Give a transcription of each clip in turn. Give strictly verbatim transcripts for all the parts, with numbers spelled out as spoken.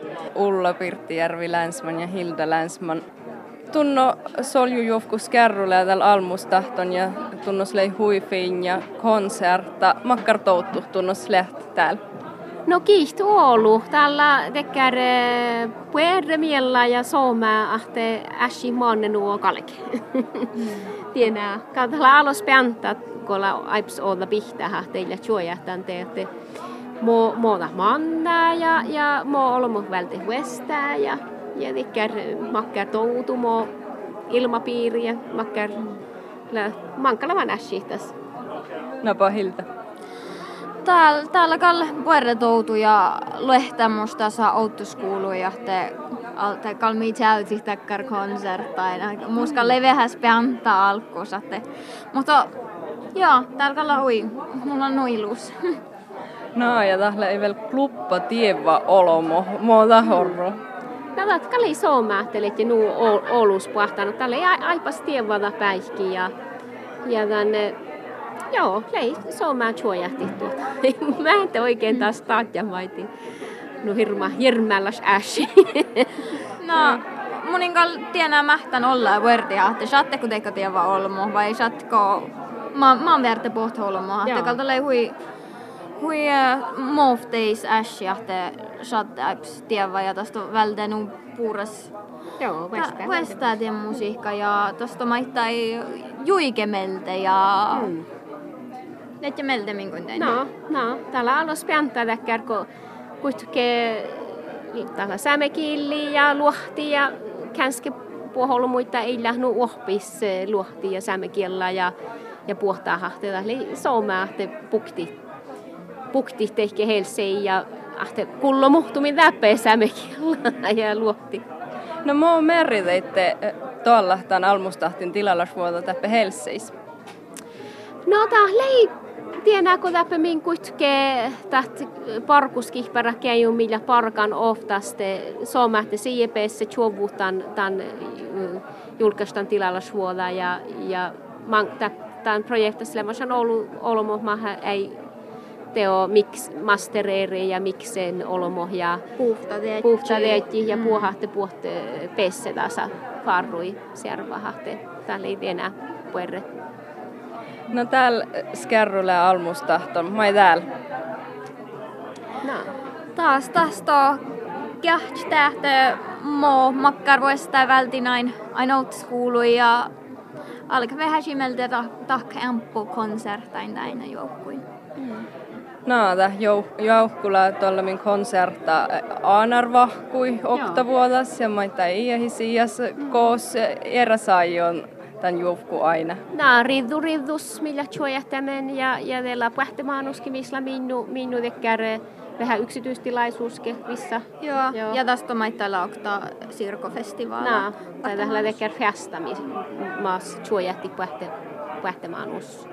Ulla Pirttijärvi Länsman ja Hilda Länsman. Tunno solju jofkus kärryllä tällä almustahton ja tunnos lei huifiin ja konsertta. Makkar touttu tunnos läht täällä. No kiihtu Oulu. Täällä tekee puerremiellä ja sooma ahte äsi maanne nuo kalke. Tienää. Katsotaan alos pääntä, kun aips olla pihtää teille suojahtan teette. Mo muuta manna ja ja mo olmo välti huestää ja ja tekee makkar toutu mo ilmapiiri ja makkar la mankalavan äsi tässä. Napa Hilda. Täällä, täällä kalle puerretoutu ja lehtämusta saa outtuskuului ja te alte kalmi tjälti takkar konserttain. Muska levehäs peantaa alkuusatte. Mutta joo, täällä kalla hui. Mulla on nuilus. No ja tällä ei vielä kluppa tievä olomo. Muuta horro. Tällä kalli soomäähtelet ja nuu Oulus puhtanut. Täällä ei aipas tievada päihki ja ja tänne. Joo, lei soomään suojahti tuota. Mä en oikein taas taatja maitin. No hirma, hirmälläs äsi. No, munin kall tienää mähtän olla vuordia, että saatteko teikö tievä olmo vai saatko mä mä värte pohti olmo. Että kalta lei hui hui mofteis äsi, että saattaiks tievä ja tästä välden puuras. Joo, västää. Västää tien musiikka ja tästä maittai juikemelte ja mm. Näitä meiltä minun tein. No, no. Täällä alas pääntä täkkär, kun kuitenkin täällä sämekilli ja luohti ja känske puolella muita ei lähnu uoppis luohti ja sämekiellä ja ja puhtaa hahte. Eli sooma, että pukti. Pukti tehke helsei ja ahte kullo muhtumin läpeä sämekiellä ja luohti. No mä oon merriteitte tuolla tämän almustahtin tilalla vuotta täppä helseis. No tää lei tiedä, kun täppä min kuitenkin täht parkuskihpärä käy millä parkan oftaste soomahte C P S chuovutan tämän julkaistan tilalla vuotta ja ja man tämän projektissa on ollut olmo maha ei teo mix mastereeri ja miksen olmo ja puhtadeetti ja puhahte puhte pesse tasa farrui servahte tällä ei enää puerre. No täällä skärryllä almustahton, mai täällä. No. Taas tästä kähtstähtö mo makkarvoista vältinain ainout kuului ja alkaa vähän simeltä tahka amppu konsertain näin joukkuin. Mm. No, tää joukkula tuolla min konsertta aanarvahkui oktavuotas ja maita iähisias mm. koos eräsaion tämän joukku aina. No, riddu riddus millä suojahtamen ja ja teillä pähtemaanuski missä minnu minnu tekkär vähän yksityistilaisuuske missä. Joo. Joo. Ja tästä maita laukta sirkofestivaali. No, tällä tekkär festa missä maas suojahti pähte pähtemaanus.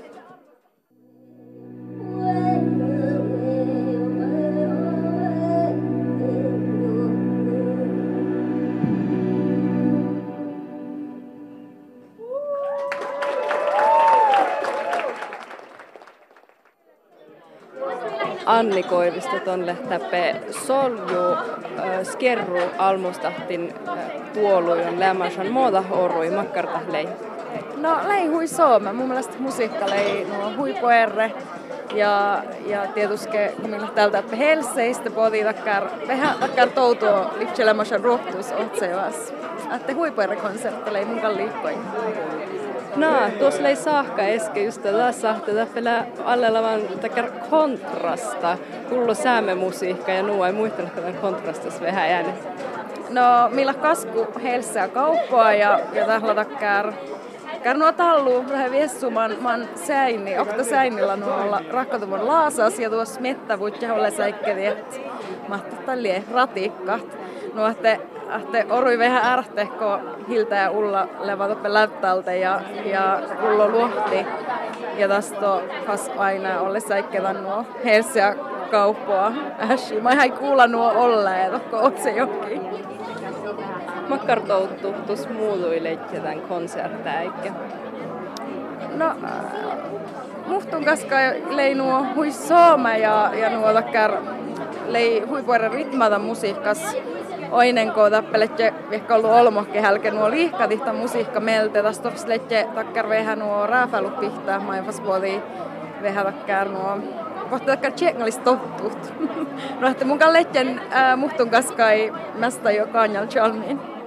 Anni Koivisto tonne täppe solju äh, skerru almustahtin äh, puolueen lämmäsän muuta horui makkarta lei. No lei hui soome. Mun mielestä musiikka lei no hui poerre. Ja, ja tietysti kun minä täältä Helseistä poti takkar vähän takkar toutua liftselämäsän rohtuus otsevas. Että hui poerre konsertta lei mun kalliikkoin. No, tuossa lei saakka eske just tätä sahte täppelä allella vaan takkar kontrasta. Kullo säämemusiikka ja nuo ei muistella tämän kontrastas vähän jäänyt. No, millä kasku Helsää kauppaa ja, ja tällä takkar Karnua tallu vähän viessuman man säini, okta säinillä nuolla rakkatumon laasas ja tuossa mettävuut ja ole säikkeli, että mahtattallie ratikkat. No, että ahte orui vähän ärhtehko Hilta ja Ulla levatoppe lättältä ja, ja kullo luohti. Ja tästä kas aina olle säikkelän nuo Helsää kauppaa äsi. Mä ei kuulla nuo olleet, onko otse jokin. Makkar touttu tuossa muutuille tämän konserttaa, eikä? No, äh, muhtun kaska lei nuo hui sooma ja, ja nuo takkar lei hui puolella ritmata musiikkas oinen ko tappeletje ehkä ollut olmohke hälke nuo liihkatihta musiikka melte. Tästä tops letje takkar vähän nuo rääfälu pihtaa. Mä en fast puoli vähän takkar nuo. Kohta takkar tjekngalis tottut. No että mun kan letjen muhtun kaskai mästä jo kanjal chalmiin.